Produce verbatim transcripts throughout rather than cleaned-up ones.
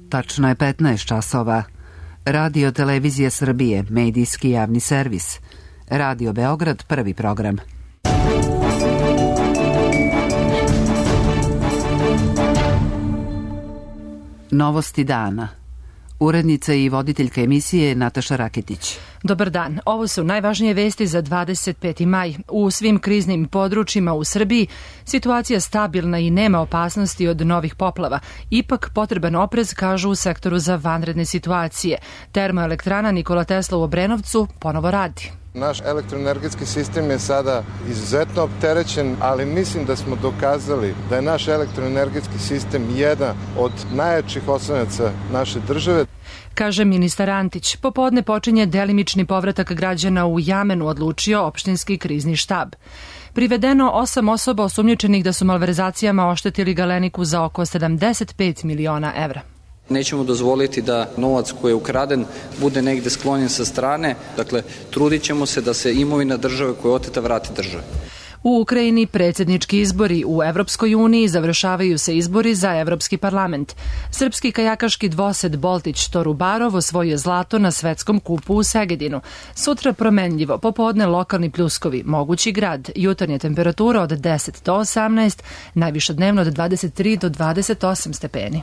Tačno je petnaest časova. Radio Televizija Srbije, medijski javni servis. Radio Beograd, prvi program. Novosti dana. Urednica i voditeljka emisije Nataša Raketić. Dobar dan. Ovo su najvažnije vesti za dvadeset peti maj. U svim kriznim područjima u Srbiji situacija stabilna i nema opasnosti od novih poplava. Ipak potreban oprez, kažu u sektoru za vanredne situacije. Termoelektrana Nikola Tesla u Obrenovcu ponovo radi. Naš elektroenergetski sistem je sada izuzetno opterećen, ali mislim da smo dokazali da je naš elektroenergetski sistem jedan od najjačih oslonaca naše države. Kaže ministar Antić. Popodne počinje delimični povratak građana u Jamenu, odlučio opštinski krizni štab. Privedeno osam osoba osumnjičenih da su malverzacijama oštetili Galeniku za oko sedamdeset pet miliona evra. Nećemo dozvoliti da novac koji je ukraden bude negde sklonjen sa strane. Dakle, trudit ćemo se da se imovina države koja je oteta vrati državi. U Ukrajini predsjednički izbori, u Evropskoj uniji završavaju se izbori za Evropski parlament. Srpski kajakaški dvosed Boltić Torubarov osvojio zlato na svetskom kupu u Segedinu. Sutra promenljivo, popodne lokalni pljuskovi, mogući grad, jutarnja temperatura od deset do osamnaest, najviša dnevno od dvadeset tri do dvadeset osam stepeni.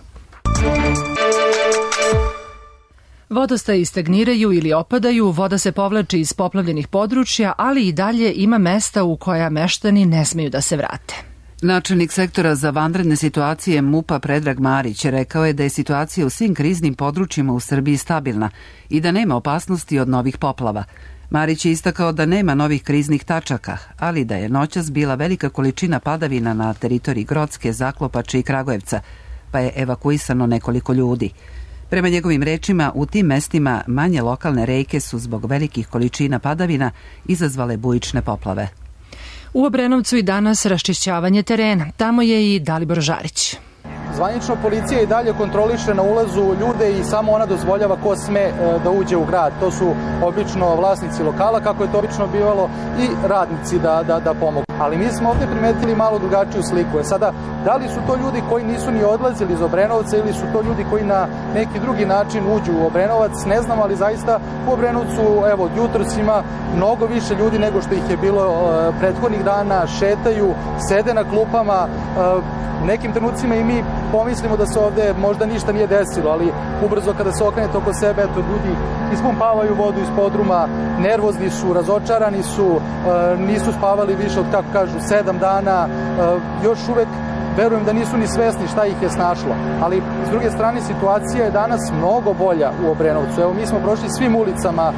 Vodostaji stagniraju ili opadaju, voda se povlači iz poplavljenih područja, ali i dalje ima mesta u koja meštani ne smeju da se vrate. Načelnik sektora za vanredne situacije MUP-a Predrag Marić rekao je da je situacija u svim kriznim područjima u Srbiji stabilna i da nema opasnosti od novih poplava. Marić je istakao da nema novih kriznih tačaka, ali da je noćas bila velika količina padavina na teritoriji Grocke, Zaklopače i Kragujevca, pa je evakuisano nekoliko ljudi. Prema njegovim rečima, u tim mestima manje lokalne reke su zbog velikih količina padavina izazvale bujične poplave. U Obrenovcu i danas raščišćavanje terena. Tamo je i Dalibor Žarić. Zvanično policija i dalje kontroliše na ulazu ljude i samo ona dozvoljava ko sme da uđe u grad. To su obično vlasnici lokala, kako je to obično bivalo, i radnici da, da, da pomogu. Ali mi smo ovdje primetili malo drugačiju sliku. E sada, da li su to ljudi koji nisu ni odlazili iz Obrenovca ili su to ljudi koji na neki drugi način uđu u Obrenovac, ne znam, ali zaista u Obrenovcu, evo, jutros ima mnogo više ljudi nego što ih je bilo uh, prethodnih dana, šetaju, sede na klupama, uh, u nekim trenucima i mi pomislimo da se ovde možda ništa nije desilo, ali ubrzo kada se okrenete oko sebe, eto, ljudi ispumpavaju vodu iz podruma, nervozni su, razočarani su, e, nisu spavali više od, kako kažu, sedam dana, e, još uvek verujem da nisu ni svesni šta ih je snašlo. Ali, s druge strane, situacija je danas mnogo bolja u Obrenovcu. Evo, mi smo prošli svim ulicama,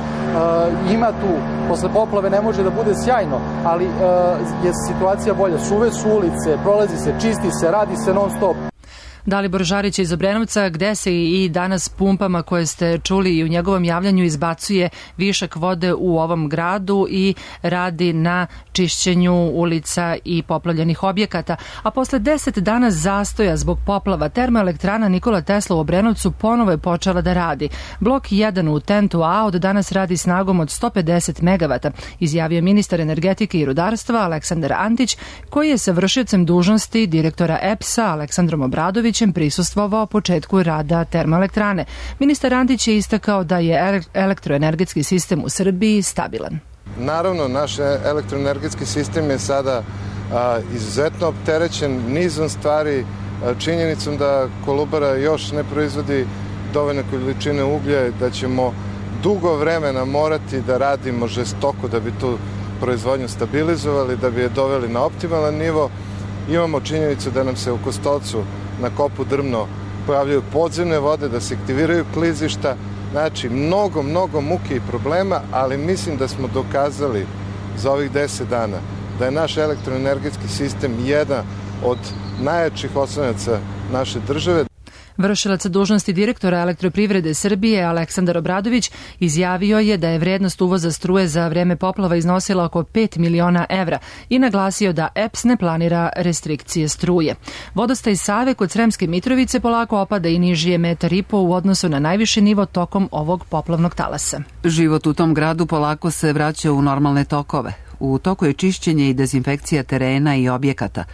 e, ima tu, posle poplave ne može da bude sjajno, ali e, je situacija bolja. Suve su ulice, prolazi se, čisti se, radi se non stop. Dalibor Žarić iz Obrenovca, gde se i danas pumpama koje ste čuli i u njegovom javljanju izbacuje višak vode u ovom gradu i radi na čišćenju ulica i poplavljenih objekata. A posle deset dana zastoja zbog poplava, termoelektrana Nikola Tesla u Obrenovcu ponovo je počela da radi. Blok jedan u Tentu A od danas radi snagom od sto pedeset megavata, izjavio ministar energetike i rudarstva Aleksandar Antić, koji je sa vršiocem dužnosti direktora E P S-a Aleksandrom Obradovićem prisustvovao početku rada termoelektrane. Ministar Antić je istakao da je elektroenergetski sistem u Srbiji stabilan. Naravno, naš elektroenergetski sistem je sada a, izuzetno opterećen nizom stvari, a, činjenicom da Kolubara još ne proizvodi dovoljne količine uglja, da ćemo dugo vremena morati da radimo žestoko da bi tu proizvodnju stabilizovali, da bi je doveli na optimalan nivo. Imamo činjenicu da nam se u Kostolcu na kopu Drmno pojavljaju podzemne vode, da se aktiviraju klizišta, znači mnogo, mnogo muke i problema, ali mislim da smo dokazali za ovih deset dana da je naš elektroenergetski sistem jedan od najjačih oslonaca naše države. Vršilac dužnosti direktora Elektroprivrede Srbije Aleksandar Obradović izjavio je da je vrednost uvoza struje za vreme poplava iznosila oko pet miliona evra i naglasio da E P S ne planira restrikcije struje. Vodostaj Save kod Sremske Mitrovice polako opada i niži je metar i po u odnosu na najviši nivo tokom ovog poplavnog talasa. Život u tom gradu polako se vraća u normalne tokove. U toku je čišćenje i dezinfekcija terena i objekata.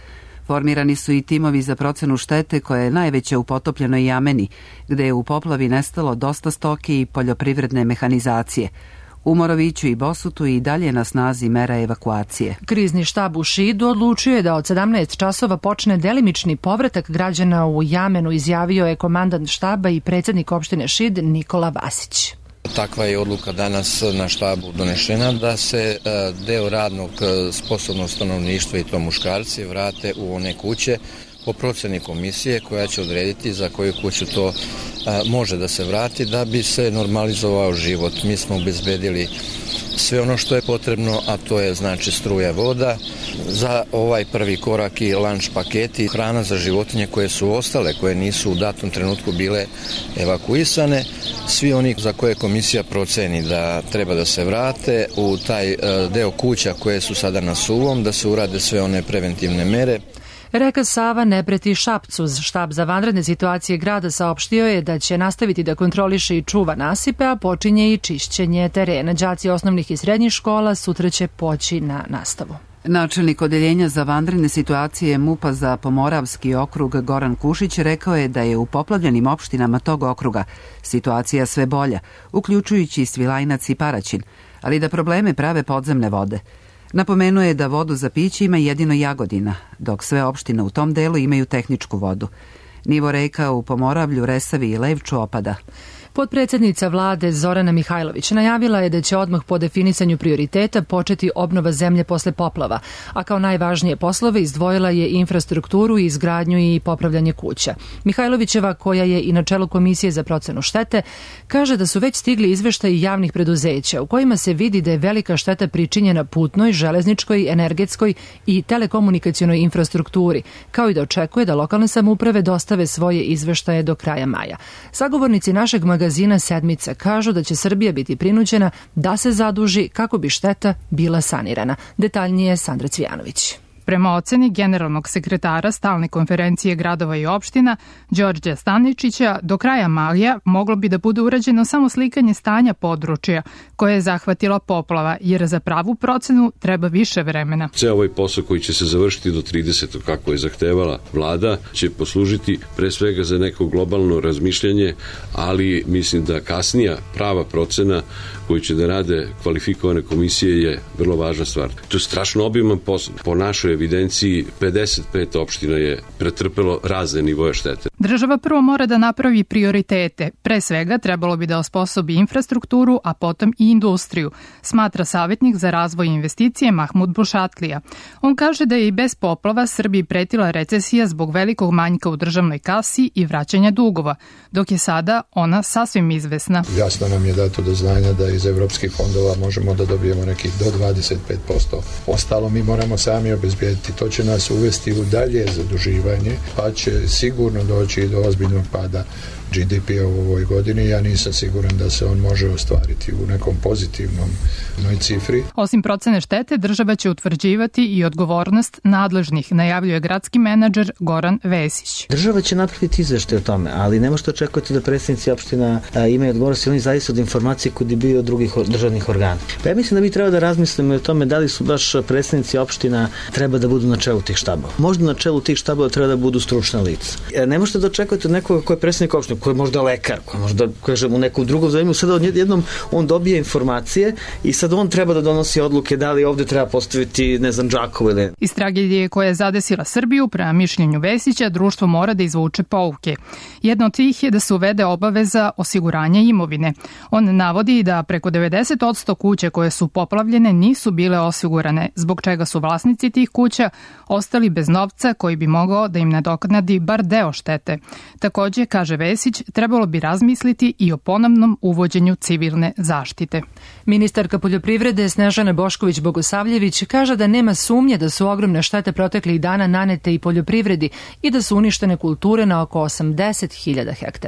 Formirani su i timovi za procenu štete koja je najveća u potopljenoj Jameni, gde je u poplavi nestalo dosta stoke i poljoprivredne mehanizacije. U Moroviću i Bosutu i dalje na snazi mera evakuacije. Krizni štab u Šidu odlučio je da od sedamnaest časova počne delimični povratak građana u Jamenu, izjavio je komandant štaba i predsjednik opštine Šid Nikola Vasić. Takva je odluka danas na štabu donešena da se deo radnog sposobnog stanovništva i to muškarci vrate u one kuće po proceni komisije koja će odrediti za koju kuću to a, može da se vrati da bi se normalizovao život. Mi smo obezbedili sve ono što je potrebno, a to je znači struja, voda, za ovaj prvi korak i lanč paketi, hrana za životinje koje su ostale, koje nisu u datom trenutku bile evakuisane. Svi oni za koje komisija proceni da treba da se vrate u taj deo kuća koje su sada na suvom, da se urade sve one preventivne mere. Reka Sava ne preti Šapcu. Štab za vanredne situacije grada saopštio je da će nastaviti da kontroliše i čuva nasipe, a počinje i čišćenje terena. Đaci osnovnih i srednjih škola sutra će poći na nastavu. Načelnik odeljenja za vanredne situacije MUP-a za Pomoravski okrug Goran Kušić rekao je da je u poplavljenim opštinama tog okruga situacija sve bolja, uključujući Svilajnac i Paraćin, ali da probleme prave podzemne vode. Napomenuo je da vodu za piće ima jedino Jagodina, dok sve opštine u tom delu imaju tehničku vodu. Nivo reka u Pomoravlju, Resavi i Levču opada. Potpredsjednica vlade Zorana Mihajlović najavila je da će odmah po definisanju prioriteta početi obnova zemlje posle poplava, a kao najvažnije poslove izdvojila je infrastrukturu, izgradnju i popravljanje kuća. Mihajlovićeva, koja je i na čelu Komisije za procenu štete, kaže da su već stigli izveštaji javnih preduzeća u kojima se vidi da je velika šteta pričinjena putnoj, železničkoj, energetskoj i telekomunikacionoj infrastrukturi, kao i da očekuje da lokalne samouprave dostave svoje izveštaje do kraja maja. Sagovornici našeg magazina Magazina Sedmica kažu da će Srbija biti prinuđena da se zaduži kako bi šteta bila sanirana. Detaljnije Sandra Cvijanović. Prema oceni generalnog sekretara Stalne konferencije gradova i opština Đorđa Staničića, do kraja maja moglo bi da bude urađeno samo slikanje stanja područja koje je zahvatila poplava, jer za pravu procenu treba više vremena. Ceo ovaj posao koji će se završiti do tridesetog kako je zahtevala vlada će poslužiti pre svega za neko globalno razmišljanje, ali mislim da kasnija prava procena koju će da rade kvalifikovane komisije je vrlo važna stvar. To je strašno obiman posao. Po našoj evidenciji pedeset pet opština je pretrpelo razne nivoje štete. Država prvo mora da napravi prioritete. Pre svega trebalo bi da osposobi infrastrukturu, a potom i industriju, smatra savjetnik za razvoj investicije Mahmud Bušatlija. On kaže da je i bez poplava Srbiji pretila recesija zbog velikog manjka u državnoj kasi i vraćanja dugova, dok je sada ona sasvim izvesna. Jasno nam je dato do znanja da iz evropskih fondova možemo da dobijemo nekih do dvadeset pet posto. Ostalo mi moramo sami obezbijediti. To će nas uvesti u dalje zaduživanje, pa će sigurno doći i do ozbiljnog pada G D P-a u ovoj godini. Ja nisam siguran da se on može ostvariti u nekom pozitivnom cifri. Osim procene štete, država će utvrđivati i odgovornost nadležnih, najavljuje gradski menadžer Goran Vesić. Država će napraviti izveštaj o tome, ali ne možete očekivati da predstavnici opština imaju odgovornost i oni zavise od informacije koji bi bio od drugih državnih organa. Pa ja mislim da mi treba da razmislimo o tome da li su baš predstavnici opština treba da budu na čelu tih štabova. Možda na čelu tih štabova treba da budu stručna lica. Ne možete da očekujete od nekoga ko je predstavnik opštine, ko je možda lekar, ko je možda, kažem, u nekom drugom zanimu, sada odjednom on dobije informacije i sad on treba da donosi odluke da li ovde treba postaviti, ne znam, džakove ili... Iz tragedije koja je zadesila Srbiju, prema mišljenju Vesića, društvo mora da izvuče pouke. Jedna od tih je da se uvede obaveza osiguranja imovine. On navodi da preko devedeset posto kuće koje su poplavljene nisu bile osigurane, zbog čega su vlasnici tih kuća ostali bez novca koji bi mogao da im nadoknadi bar deo štete. Takođe, kaže Vesić, trebalo bi razmisliti i o ponovnom uvođenju civilne zaštite. Ministarka poljoprivrede Snežana Bošković-Bogosavljević kaže da nema sumnje da su ogromne štete proteklih dana nanete i poljoprivredi i da su uništene kulture na oko osamdeset hiljada hektara.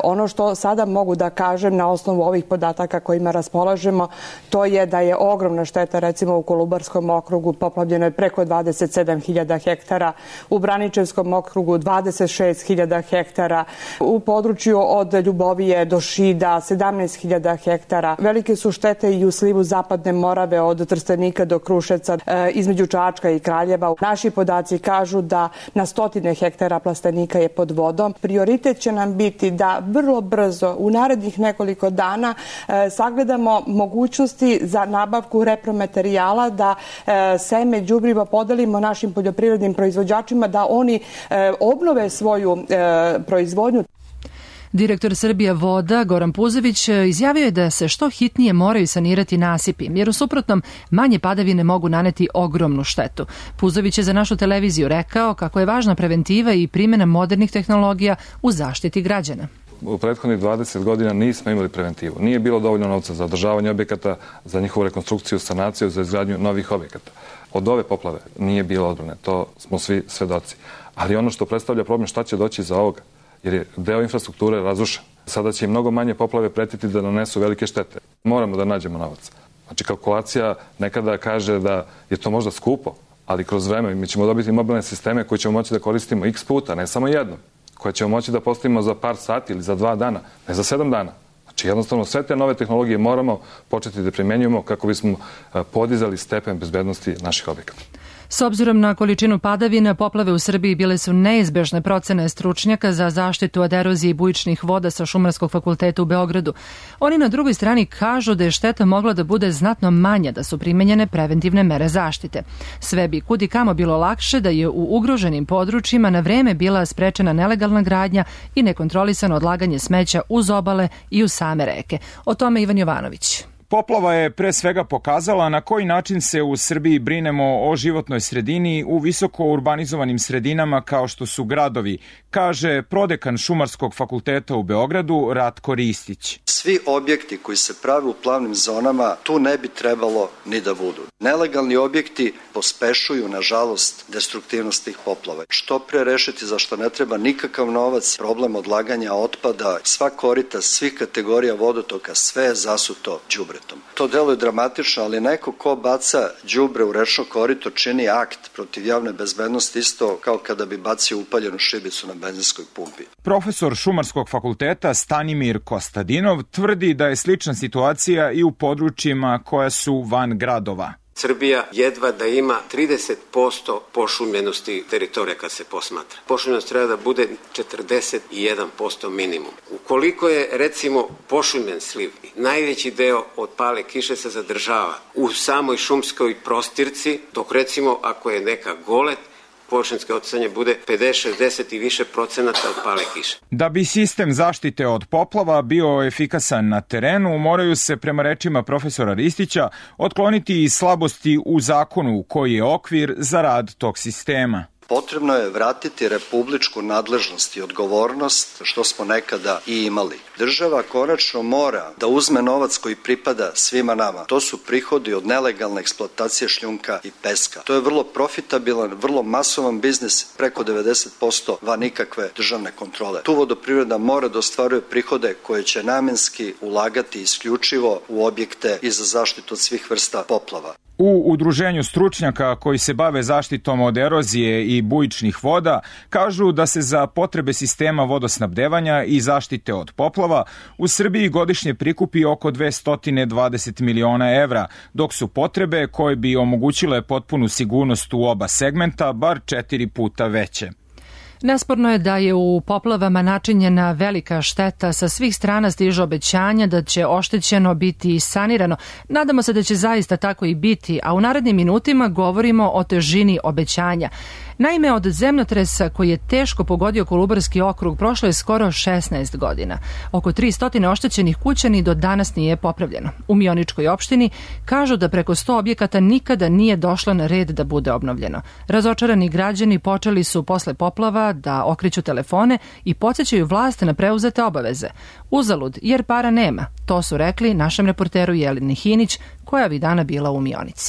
Ono što sada mogu da kažem na osnovu ovih podataka kojima raspolažemo, to je da je ogromna šteta, recimo u Kolubarskom okrugu poplavljeno je preko dvadeset sedam hiljada hektara, u Braničevskom okrugu dvadeset šest hiljada hektara, u području od Ljubovije do Šida sedamnaest hiljada hektara. Velike su štete i u slivu Zapadne Morave od Trstenika do Kruševca, e, između Čačka i Kraljeva. Naši podaci kažu da na stotine hektara plastenika je pod vodom. Prioritet će nam biti da vrlo brzo u narednih nekoliko dana e, sagledamo mogućnosti za nabavku repromaterijala, da e, seme đubriva podelimo našim poljoprivrednim proizvođačima, da oni e, obnove svoju e, proizvodnju. Direktor Srbija voda Goran Puzović izjavio je da se što hitnije moraju sanirati nasipi, jer u suprotnom manje padavine mogu naneti ogromnu štetu. Puzović je za našu televiziju rekao kako je važna preventiva i primjena modernih tehnologija u zaštiti građana. U prethodnih dvadeset godina nismo imali preventivu. Nije bilo dovoljno novca za održavanje objekata, za njihovu rekonstrukciju, sanaciju, za izgradnju novih objekata. Od ove poplave nije bilo odbrane, to smo svi svedoci. Ali ono što predstavlja problem, šta će doći za ovoga, jer je deo infrastrukture razrušen. Sada će i mnogo manje poplave pretiti da nanesu velike štete. Moramo da nađemo novac. Znači, kalkulacija nekada kaže da je to možda skupo, ali kroz vreme mi ćemo dobiti mobilne sisteme koje ćemo moći da koristimo x puta, ne samo jednom, koje ćemo moći da postavimo za par sati ili za dva dana, ne za sedam dana. Znači, jednostavno, sve te nove tehnologije moramo početi da primenjujemo kako bismo podizali stepen bezbednosti naših objekata. S obzirom na količinu padavina, poplave u Srbiji bile su neizbežne, procene stručnjaka za zaštitu od erozije i bujičnih voda sa Šumarskog fakulteta u Beogradu. Oni na drugoj strani kažu da je šteta mogla da bude znatno manja da su primenjene preventivne mere zaštite. Sve bi kudi kamo bilo lakše da je u ugroženim područjima na vreme bila sprečena nelegalna gradnja i nekontrolisano odlaganje smeća uz obale i u same reke. O tome Ivan Jovanović. Poplava je pre svega pokazala na koji način se u Srbiji brinemo o životnoj sredini u visoko urbanizovanim sredinama kao što su gradovi, kaže prodekan Šumarskog fakulteta u Beogradu Ratko Ristić. Svi objekti koji se prave u plavnim zonama tu ne bi trebalo ni da budu. Nelegalni objekti pospešuju, nažalost, destruktivnost tih poplava. Što pre rešiti, zašto ne treba nikakav novac, problem odlaganja otpada, sva korita, svih kategorija vodotoka, sve je zasuto đubretom. To deluje dramatično, ali neko ko baca đubre u rečno korito čini akt protiv javne bezbednosti, isto kao kada bi bacio upaljenu šibicu na benzinskoj pumpi. Profesor Šumarskog fakulteta Stanimir Kostadinov tvrdi da je slična situacija i u područjima koja su van gradova. Srbija jedva da ima trideset posto pošumljenosti teritorija kad se posmatra. Pošumljenost treba da bude četrdeset jedan posto minimum. Ukoliko je, recimo, pošumljen sliv, najveći deo od pale kiše se zadržava u samoj šumskoj prostirci, dok, recimo, ako je neka golet, površinske odsanje bude pedeset šezdeset i više procenata od pale kiše. Da bi sistem zaštite od poplava bio efikasan na terenu, moraju se, prema rečima profesora Ristića, otkloniti i slabosti u zakonu koji je okvir za rad tog sistema. Potrebno je vratiti republičku nadležnost i odgovornost, što smo nekada i imali. Država konačno mora da uzme novac koji pripada svima nama. To su prihodi od nelegalne eksploatacije šljunka i peska. To je vrlo profitabilan, vrlo masovan biznis, preko devedeset posto van nikakve državne kontrole. Tu vodoprivreda mora da ostvaruje prihode koje će namenski ulagati isključivo u objekte i za zaštitu od svih vrsta poplava. U udruženju stručnjaka koji se bave zaštitom od erozije i bujičnih voda kažu da se za potrebe sistema vodosnabdevanja i zaštite od poplava u Srbiji godišnje prikupi oko dvesta dvadeset miliona evra, dok su potrebe koje bi omogućile potpunu sigurnost u oba segmenta bar četiri puta veće. Nesporno je da je u poplavama načinjena velika šteta, sa svih strana stižu obećanja da će oštećeno biti sanirano. Nadamo se da će zaista tako i biti, a u narednim minutima govorimo o težini obećanja. Naime, od zemljotresa koji je teško pogodio Kolubarski okrug prošlo je skoro šesnaest godina. Oko tristo oštećenih kuća ni do danas nije popravljeno. U Mioničkoj opštini kažu da preko sto objekata nikada nije došlo na red da bude obnovljeno. Razočarani građani počeli su posle poplava da okreću telefone i podsjećaju vlast na preuzete obaveze. Uzalud, jer para nema. To su rekli našem reporteru Jeleni Hinić, koja bi dana bila u Mionici.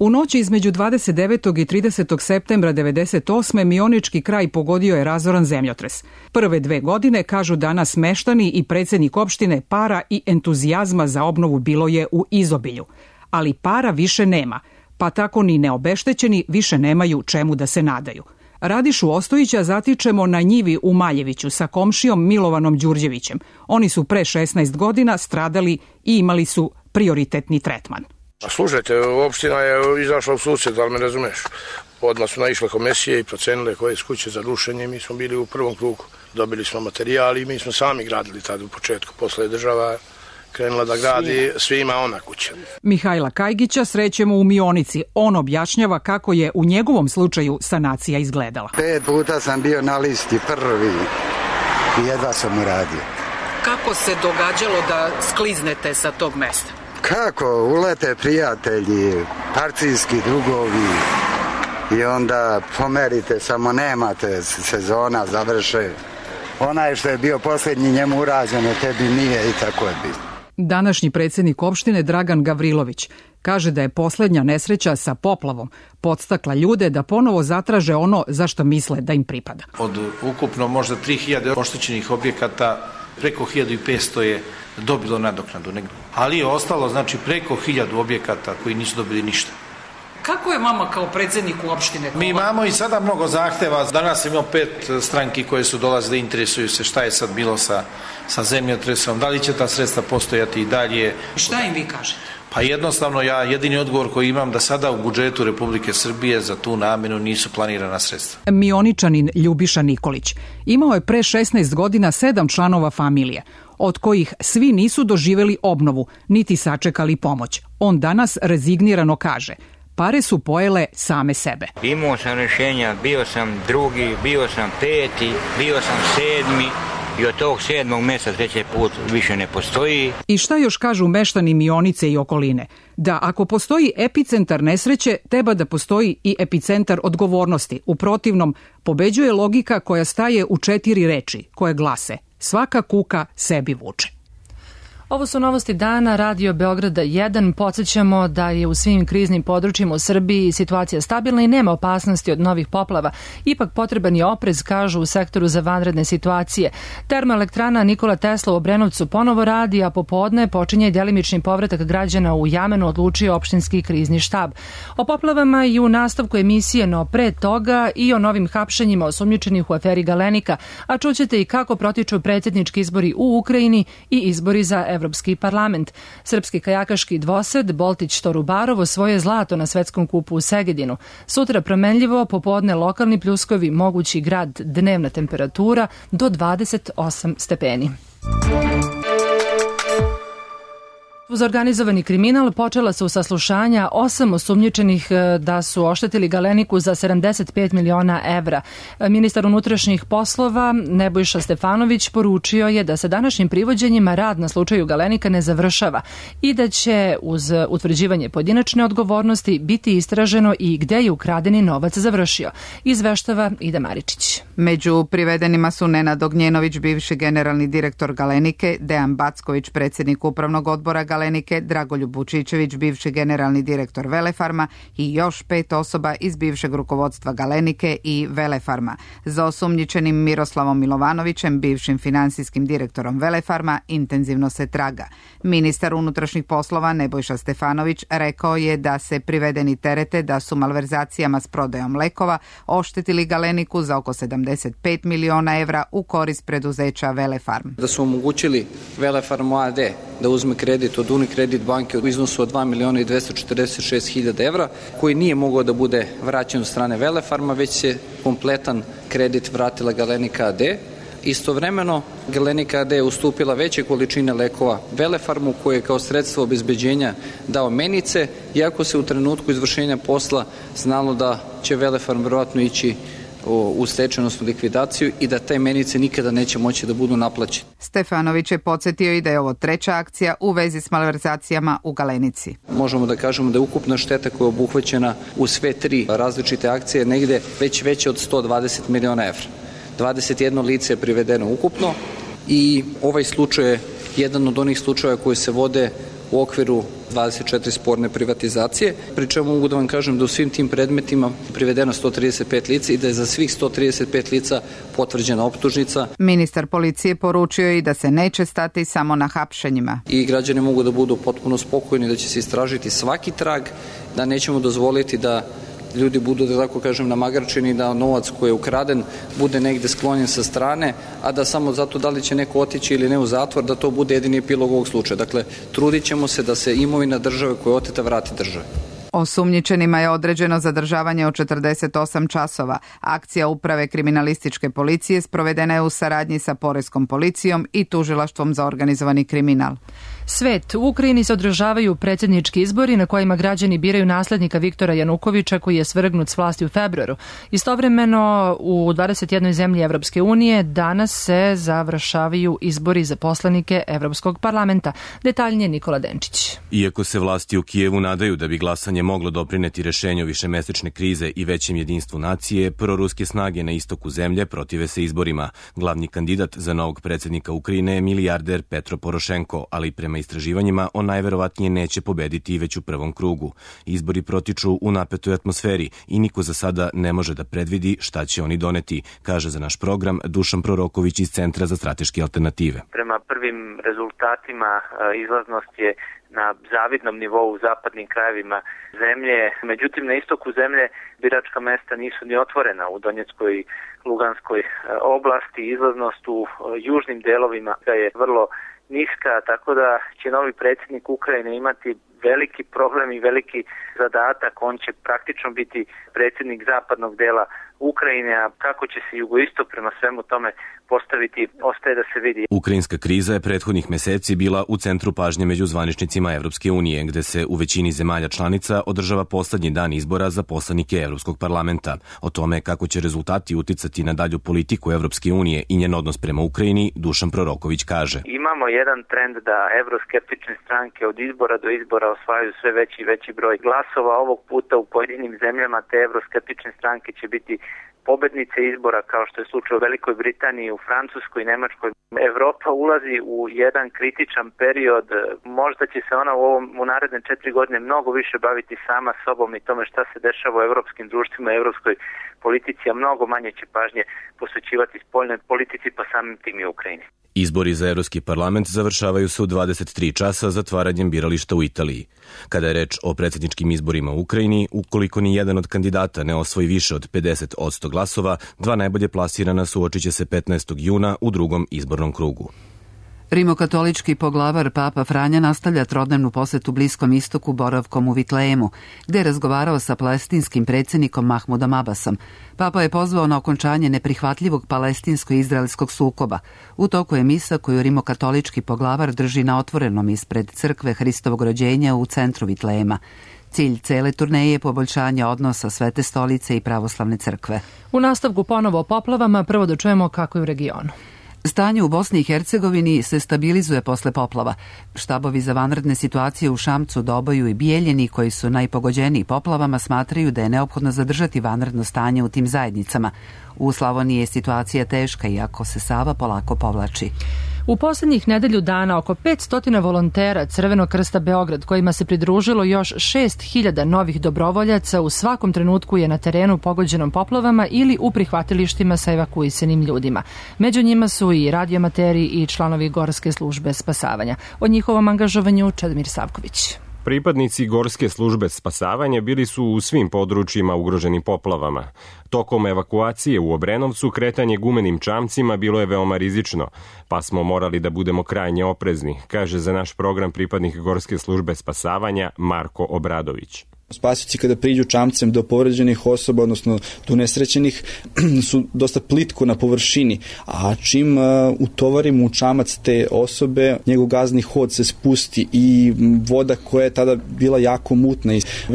U noći između dvadeset devetog i tridesetog septembra devedeset osme Mionički kraj pogodio je razoran zemljotres. Prve dve godine, kažu danas meštani i predsjednik opštine, para i entuzijazma za obnovu bilo je u izobilju. Ali para više nema, pa tako ni neobeštećeni više nemaju čemu da se nadaju. Radišu Ostojića zatičemo na njivi u Maljeviću sa komšijom Milovanom Đurđevićem. Oni su pre šesnaest godina stradali i imali su prioritetni tretman. A slušajte, opština je izašla u susjed, ali me razumeš. Odmah su naišle komisije i procenile koje su kuće za rušenje. Mi smo bili u prvom krugu. Dobili smo materijali i mi smo sami gradili tada u početku. Posle je država krenula da gradi svima ona kuća. Mihajla Kajgića srećemo u Mionici. On objašnjava kako je u njegovom slučaju sanacija izgledala. Pet puta sam bio na listi prvi i jedva sam uradio. Kako se događalo da skliznete sa tog mesta? Kako? Ulete prijatelji, partijski drugovi i onda pomerite, samo nemate, sezona završe. Onaj što je bio posljednji njemu urađeno, tebi nije i tako je bilo. Današnji predsjednik opštine Dragan Gavrilović kaže da je posljednja nesreća sa poplavom podstakla ljude da ponovo zatraže ono za što misle da im pripada. Od ukupno možda tri hiljade oštećenih objekata preko hiljadu petsto je dobilo nadoknadu. Ali je ostalo znači preko hiljadu objekata koji nisu dobili ništa. Kako je vama kao predsjedniku opštine? Mi imamo i sada mnogo zahteva. Danas imamo pet stranki koje su dolazile, interesuju se šta je sad bilo sa, sa zemljotresom, da li će ta sredstva postojati i dalje. Šta im vi kažete? Pa jednostavno ja jedini odgovor koji imam da sada u budžetu Republike Srbije za tu namenu nisu planirana sredstva. Mioničanin Ljubiša Nikolić imao je pre šesnaest godina sedam članova familije, od kojih svi nisu doživjeli obnovu, niti sačekali pomoć. On danas rezignirano kaže: pare su pojele same sebe. Imao sam rješenja, bio sam drugi, bio sam peti, bio sam sedmi i od tog sedmog mjesta treći put više ne postoji. I šta još kažu meštani Mionice i okoline? Da ako postoji epicentar nesreće, treba da postoji i epicentar odgovornosti. U protivnom, pobeđuje logika koja staje u četiri reči, koje glase: svaka kuka sebi vuče. Ovo su novosti dana, Radio Beograda jedan. Podsjećamo da je u svim kriznim područjima u Srbiji situacija stabilna i nema opasnosti od novih poplava. Ipak potreban je oprez, kažu u sektoru za vanredne situacije. Termoelektrana Nikola Tesla u Obrenovcu ponovo radi, a popodne počinje delimični povratak građana u Jamenu, odlučio opštinski krizni štab. O poplavama i u nastavku emisije, no pre toga i o novim hapšenjima osumnjičenih u aferi Galenika, a čućete i kako protiču predsjednički izbori u Ukrajini i izbori za Evropski parlament. Srpski kajakaški dvosed Boltić Torubarov osvojio zlato na svetskom kupu u Segedinu. Sutra promenljivo, popodne lokalni pljuskovi, mogući grad, dnevna temperatura do dvadeset osam stepeni. Uz organizovani kriminal počela su saslušanja osam osumnjičenih da su oštetili Galeniku za sedamdeset pet miliona evra. Ministar unutrašnjih poslova Nebojša Stefanović poručio je da sa današnjim privođenjima rad na slučaju Galenika ne završava i da će uz utvrđivanje pojedinačne odgovornosti biti istraženo i gde je ukradeni novac završio. Izveštava Ida Maričić. Među privedenima su Nenad Ognjenović, bivši generalni direktor Galenike, Dejan Backović, predsjednik upravnog odbora Galenike, Dragoljub Vučićević, bivši generalni direktor Velefarma i još pet osoba iz bivšeg rukovodstva Galenike i Velefarma. Za osumnjičenim Miroslavom Milovanovićem, bivšim finansijskim direktorom Velefarma, intenzivno se traga. Ministar unutrašnjih poslova Nebojša Stefanović rekao je da se privedeni terete da su malverzacijama s prodajom lekova oštetili Galeniku za oko sedamdeset pet miliona evra u korist preduzeća Velefarm. Da su omogućili Velefarmu A D da uzme kredit od Unicredit banke u iznosu od dva miliona i dvesta četrdeset šest hiljada evra, koji nije mogao da bude vraćen od strane Velefarma, već se kompletan kredit vratila Galenika A D. Istovremeno, Galenika A D je ustupila veće količine lekova Velefarmu, koje je kao sredstvo obezbeđenja dao menice, iako se u trenutku izvršenja posla znalo da će Velefarm verovatno ići u stečajnosnu likvidaciju i da te menice nikada neće moći da budu naplaćene. Stefanović je podsjetio i da je ovo treća akcija u vezi s malverzacijama u Galenici. Možemo da kažemo da je ukupna šteta koja je obuhvaćena u sve tri različite akcije negde već veće od sto dvadeset miliona evra. dvadeset jedno lice je privedeno ukupno i ovaj slučaj je jedan od onih slučaja koji se vode u okviru dvadeset četiri sporne privatizacije, pri čemu mogu da vam kažem da u svim tim predmetima privedeno sto trideset pet lica i da je za svih sto trideset pet lica potvrđena optužnica. Ministar policije poručio i da se neće stati samo na hapšenjima. I građani mogu da budu potpuno spokojni da će se istražiti svaki trag, da nećemo dozvoliti da ljudi budu, da tako kažem, namagarčeni, da novac koji je ukraden bude negde sklonjen sa strane, a da samo zato da li će neko otići ili ne u zatvor, da to bude jedini epilog ovog slučaja. Dakle, trudit ćemo se da se imovina države koja je oteta vrati državi. Osumnjičenima je određeno zadržavanje od četrdeset osam časova. Akcija Uprave kriminalističke policije sprovedena je u saradnji sa Poreskom policijom i Tužilaštvom za organizovani kriminal. Svet. U Ukrajini se održavaju predsjednički izbori na kojima građani biraju naslednika Viktora Janukovića koji je svrgnut s vlasti u februaru. Istovremeno u dvadeset jednoj zemlji Evropske unije danas se završavaju izbori za poslanike Evropskog parlamenta. Detaljnije Nikola Denčić. Iako se vlasti u Kijevu nadaju da bi glasanje moglo doprineti rešenju višemesečne krize i većem jedinstvu nacije, proruske snage na istoku zemlje protive se izborima. Glavni kandidat za novog predsjednika Ukrajine je milijarder Petro Porošenko, ali prema istraživanjima on najverovatnije neće pobediti već u prvom krugu. Izbori protiču u napetoj atmosferi i niko za sada ne može da predvidi šta će oni doneti, kaže za naš program Dušan Proroković iz Centra za strateške alternative. Prema prvim rezultatima izlaznost je na zavidnom nivou u zapadnim krajevima zemlje. Međutim, na istoku zemlje biračka mesta nisu ni otvorena u Donjeckoj, Luganskoj oblasti. Izlaznost u južnim delovima je vrlo niska, tako da će novi predsjednik Ukrajine imati veliki problem i veliki zadatak. On će praktično biti predsjednik zapadnog dela Ukrajine, a kako će se jugoistok prema svemu tome postaviti, ostaje da se vidi. Ukrajinska kriza je prethodnih meseci bila u centru pažnje među zvaničnicima Evropske unije, gde se u većini zemalja članica održava poslednji dan izbora za poslanike Evropskog parlamenta. O tome kako će rezultati uticati na dalju politiku Evropske unije i njen odnos prema Ukrajini, Dušan Proroković kaže. Imamo jedan trend da evroskeptične stranke od izbora do izbora osvajaju sve veći i veći broj glasova. Ovog puta u pojedinim zemljama te evroskeptične stranke će biti pobednice izbora, kao što je slučaj u Velikoj Britaniji, u Francuskoj i Nemačkoj. Evropa ulazi u jedan kritičan period. Možda će se ona u ovom u naredne četiri godine mnogo više baviti sama sobom i tome šta se dešava u evropskim društvima i evropskoj politici, a mnogo manje će pažnje posvećivati spoljnoj politici, pa samim tim i Ukrajini. Izbori za Evropski parlament završavaju se u dvadeset tri časa zatvaranjem birališta u Italiji. Kada je reč o predsjedničkim izborima u Ukrajini, ukoliko ni jedan od kandidata ne osvoji više od pedeset posto glasova, dva najbolje plasirana suočit će se petnaestog juna u drugom izbornom krugu. Rimokatolički poglavar Papa Franja nastavlja trodnevnu posetu Bliskom istoku boravkom u Vitlejemu, gde je razgovarao sa palestinskim predsjednikom Mahmudom Abbasom. Papa je pozvao na okončanje neprihvatljivog palestinsko-izraelskog sukoba. U toku je misa koju rimokatolički poglavar drži na otvorenom ispred crkve Hristovog rođenja u centru Vitlejema. Cilj cele turneje je poboljšanje odnosa Svete stolice i pravoslavne crkve. U nastavku ponovo o poplavama, prvo da čujemo kako je u regionu. Stanje u Bosni i Hercegovini se stabilizuje posle poplava. Štabovi za vanredne situacije u Šamcu, Doboju i Bijeljini, koji su najpogođeniji poplavama, smatraju da je neophodno zadržati vanredno stanje u tim zajednicama. U Slavoniji je situacija teška, iako se Sava polako povlači. U posljednjih nedelju dana oko petsto volontera Crvenog krsta Beograd, kojima se pridružilo još šest hiljada novih dobrovoljaca, u svakom trenutku je na terenu pogođenom poplavama ili u prihvatilištima sa evakuisanim ljudima. Među njima su i radioamateri i članovi Gorske službe spasavanja. O njihovom angažovanju Čedomir Savković. Pripadnici Gorske službe spasavanja bili su u svim područjima ugroženim poplavama. Tokom evakuacije u Obrenovcu kretanje gumenim čamcima bilo je veoma rizično, pa smo morali da budemo krajnje oprezni, kaže za naš program pripadnik Gorske službe spasavanja Marko Obradović. Spasioci kada priđu čamcem do povređenih osoba, odnosno do nesrećenih, su dosta plitko na površini, a čim uh, utovarimo u čamac te osobe, njegov gazni hod se spusti i voda koja je tada bila jako mutna i već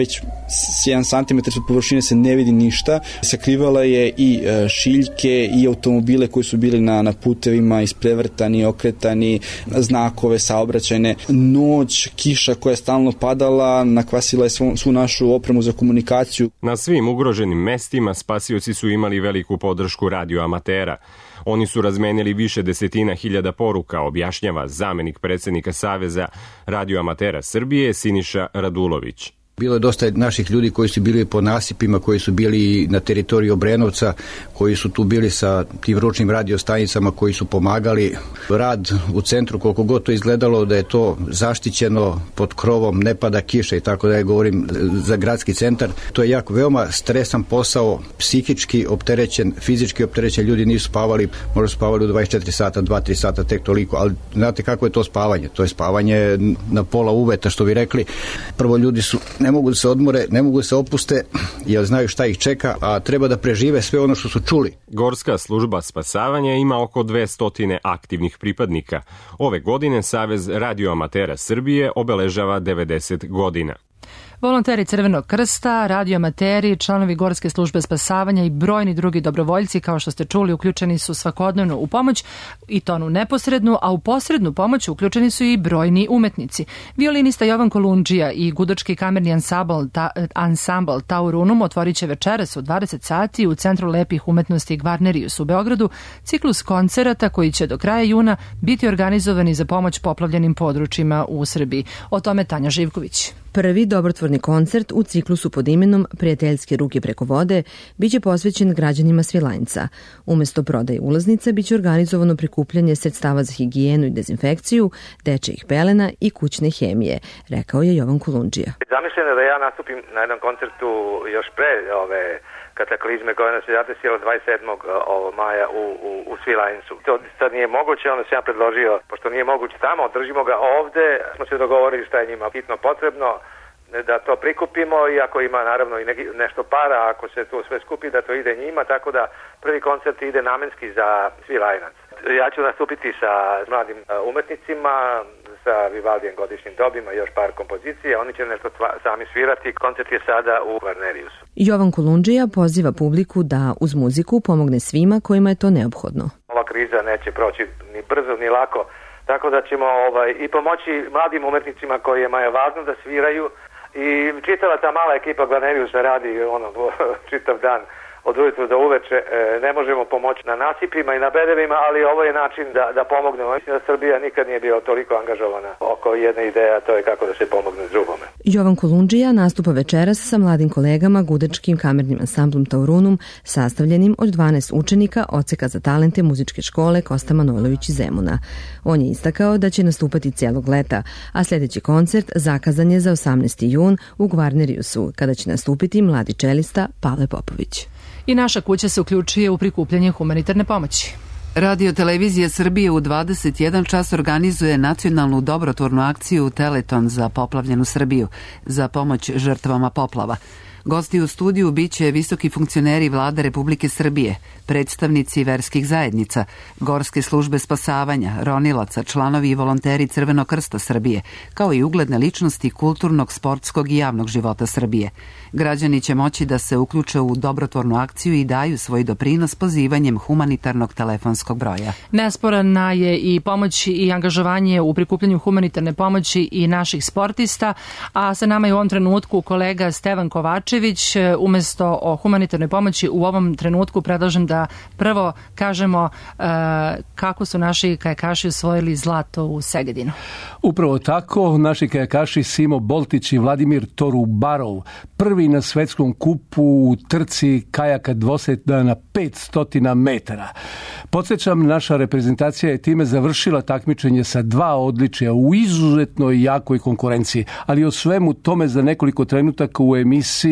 jedan centimetar od površine se ne vidi ništa. Sakrivala je i šiljke i automobile koji su bili na, na putevima, isprevrtani, okretani, znakove saobraćajne. Noć, kiša koja je stalno padala, nakvasila je svu, svu našu opremu za komunikaciju. Na svim ugroženim mestima spasioci su imali veliku podršku radioamatera. Oni su razmenili više desetina hiljada poruka, objašnjava zamenik predsednika Saveza radioamatera Srbije Siniša Radulović. Bilo je dosta naših ljudi koji su bili po nasipima, koji su bili na teritoriji Obrenovca, koji su tu bili sa tim ručnim radiostanicama, koji su pomagali. Rad u centru, koliko god to izgledalo da je to zaštićeno pod krovom, ne pada kiša i tako da je, govorim za gradski centar. To je jako veoma stresan posao, psihički opterećen, fizički opterećen, ljudi nisu spavali, možda spavali u dvadeset četiri sata, dva do tri sata, tek toliko, ali znate kako je to spavanje? To je spavanje na pola uveta, što bi rekli. Prvo ljudi su ne mogu da se odmore, ne mogu da se opuste, jer znaju šta ih čeka, a treba da prežive sve ono što su čuli. Gorska služba spasavanja ima oko dvesta aktivnih pripadnika. Ove godine Savez radioamatera Srbije obeležava devedeset godina. Volonteri Crvenog krsta, radioamateri, članovi Gorske službe spasavanja i brojni drugi dobrovoljci, kao što ste čuli, uključeni su svakodnevno u pomoć, i to onu neposrednu, a u posrednu pomoć uključeni su i brojni umetnici. Violinista Jovan Kolundžija i gudački kamerni ansambl, ta, ansambl Taurunum otvorit će večeras u dvadeset sati u Centru lepih umetnosti Gvarnerius u Beogradu ciklus koncerata koji će do kraja juna biti organizovani za pomoć poplavljenim područjima u Srbiji. O tome Tanja Živković. Prvi dobrotvorni koncert u ciklusu pod imenom Prijateljske ruke preko vode biće posvećen građanima Svilajnca. Umesto prodaje ulaznica biće organizovano prikupljanje sredstava za higijenu i dezinfekciju, dečijih pelena i kućne hemije, rekao je Jovan Kolundžija. Zamišljeno da ja nastupim na jednom koncertu još pre ove kataklizme koja nas je zadesila dvadeset sedmog maja u, u, u Svilajncu. To sad nije moguće, onda sam ja predložio, pošto nije moguće tamo, držimo ga ovde, smo se dogovorili šta je njima hitno potrebno, da to prikupimo, iako ima naravno i neki, nešto para, ako se to sve skupi, da to ide njima, tako da prvi koncert ide namenski za Svilajnac. Ja ću nastupiti sa mladim umetnicima, sa Vivaldijem godišnjim dobima, još par kompozicija, oni će nešto sami svirati. Koncert je sada u Gvarneriusu. Jovan Kolundžija poziva publiku da uz muziku pomogne svima kojima je to neophodno. Ova kriza neće proći ni brzo ni lako, tako da ćemo ovaj, i pomoći mladim umetnicima kojima je važno da sviraju, i čitava ta mala ekipa Gvarneriusa radi ono, čitav dan od ujutru do uveče. Ne možemo pomoći na nasipima i na bedevima, ali ovo je način da, da pomognemo. Mislim da Srbija nikad nije bila toliko angažovana oko jedne ideje, a to je kako da se pomogne s drugome. Jovan Kolundžija nastupa večeras sa mladim kolegama gudačkim kamernim ansamblom Taurunum, sastavljenim od dvanaest učenika Odseka za talente muzičke škole Kosta Manojlović iz Zemuna. On je istakao da će nastupati cijelog leta, a sljedeći koncert zakazan je za osamnaesti jun u Gvarneriusu, kada će nastupiti mladi čelista Pavle Popović. I naša kuća se uključuje u prikupljanje humanitarne pomoći. Radio Televizija Srbije u dvadeset jedan čas organizuje nacionalnu dobrotvornu akciju Teleton za poplavljenu Srbiju za pomoć žrtvama poplava. Gosti u studiju biće visoki funkcioneri Vlade Republike Srbije, predstavnici verskih zajednica, Gorske službe spasavanja, ronilaca, članovi i volonteri Crvenog krsta Srbije, kao i ugledne ličnosti kulturnog, sportskog i javnog života Srbije. Građani će moći da se uključe u dobrotvornu akciju i daju svoj doprinos pozivanjem humanitarnog telefonskog broja. Nesporana je i pomoć i angažovanje u prikupljanju humanitarne pomoći i naših sportista, a sa nama je u ovom trenutku kolega Stevan Kovačević. Umesto o humanitarnoj pomoći u ovom trenutku predlažem da prvo kažemo uh, kako su naši kajakaši osvojili zlato u Segedinu. Upravo tako, naši kajakaši Simo Boltić i Vladimir Torubarov, prvi na svetskom kupu u trci kajaka dvoseda na petsto metara. Podsjećam, naša reprezentacija je time završila takmičenje sa dva odličja u izuzetno jakoj konkurenciji, ali o svemu tome za nekoliko trenutaka u emisiji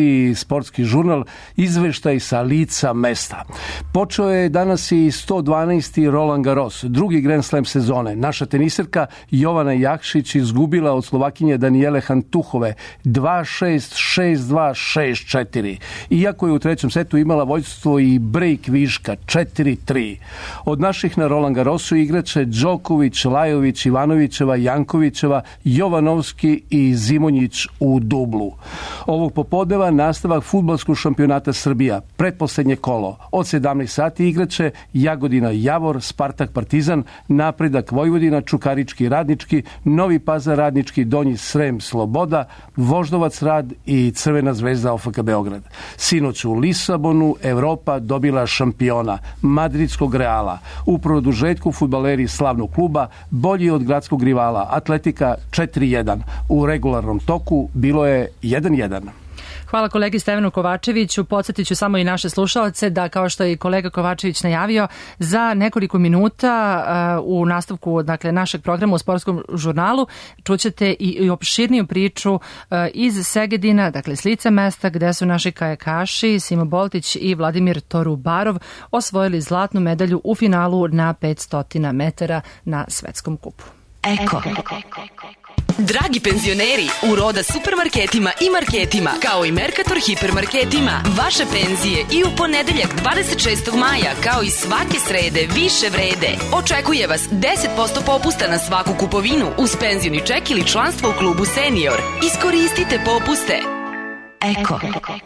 prvi sportski žurnal, izveštaj sa lica mesta. Počeo je danas i sto dvanaesti Roland Garros, drugi Grand Slam sezone. Naša teniserka Jovana Jakšić izgubila od Slovakinje Danijele Hantuhove dva šest, šest dva, šest četiri. Iako je u trećem setu imala vođstvo i break viška četiri tri. Od naših na Roland Garrosu igrače Đoković, Lajović, Ivanovićeva, Jankovićeva, Jovanovski i Zimonjić u dublu. Ovog popodneva nastavak fudbalskog šampionata Srbija, pretposlednje kolo. Od sedamnaest sati igraće Jagodina Javor, Spartak Partizan, Napredak Vojvodina, Čukarički Radnički, Novi Pazar Radnički, Donji Srem Sloboda, Voždovac Rad i Crvena zvezda O F K Beograd. Sinoć u Lisabonu Evropa dobila šampiona, madridskog Reala. U produžetku fudbaleri slavnog kluba bolji od gradskog rivala Atletika četiri jedan. U regularnom toku bilo je jedan jedan. Hvala kolegi Stevanu Kovačeviću. Podsjetit ću samo i naše slušalce da, kao što je i kolega Kovačević najavio, za nekoliko minuta uh, u nastavku dakle, našeg programa u sportskom žurnalu čućete i, i opširniju priču uh, iz Segedina, dakle s lica mesta gde su naši kajakaši Simo Boltić i Vladimir Torubarov osvojili zlatnu medalju u finalu na petsto metara na svetskom kupu. Eko. Dragi penzioneri, u Roda supermarketima i marketima, kao i Mercator hipermarketima, vaše penzije i u ponedeljak dvadeset šestog maja, kao i svake srede, više vrede. Očekuje vas deset posto popusta na svaku kupovinu uz penzioni ček ili članstvo u klubu Senior. Iskoristite popuste. Eko.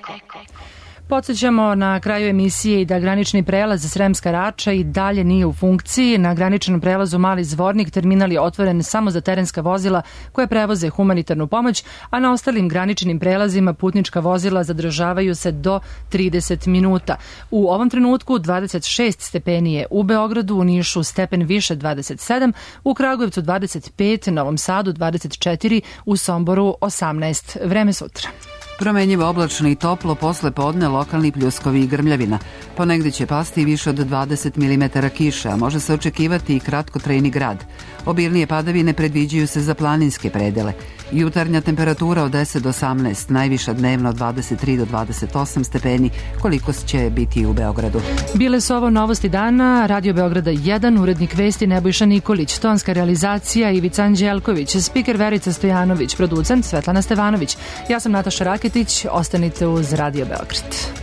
Podsjećamo na kraju emisije i da granični prelaz Sremska Rača i dalje nije u funkciji. Na graničnom prelazu Mali Zvornik terminal je otvoren samo za terenska vozila koje prevoze humanitarnu pomoć, a na ostalim graničnim prelazima putnička vozila zadržavaju se do trideset minuta. U ovom trenutku dvadeset šest stepeni je u Beogradu, u Nišu stepen više dvadeset sedam, u Kragujevcu dvadeset pet, Novom Sadu dvadeset četiri, u Somboru osamnaest. Vreme sutra. Promenjivo oblačno i toplo, posle podne lokalni pljuskovi i grmljavina. Ponegde će pasti više od dvadeset milimetara kiše, a može se očekivati i kratkotrajni grad. Obilnije padavine predviđaju se za planinske predele. Jutarnja temperatura od deset do osamnaest, najviša dnevno dvadeset tri do dvadeset osam stepeni, koliko će biti u Beogradu. Bile su ovo novosti dana, Radio Beograda jedan, urednik vesti Nebojša Nikolić, tonska realizacija Ivica Anđelković, spiker Verica Stojanović, producent Svetlana Stevanović. Ja sam Nataša Raketić, ostanite uz Radio Beograd.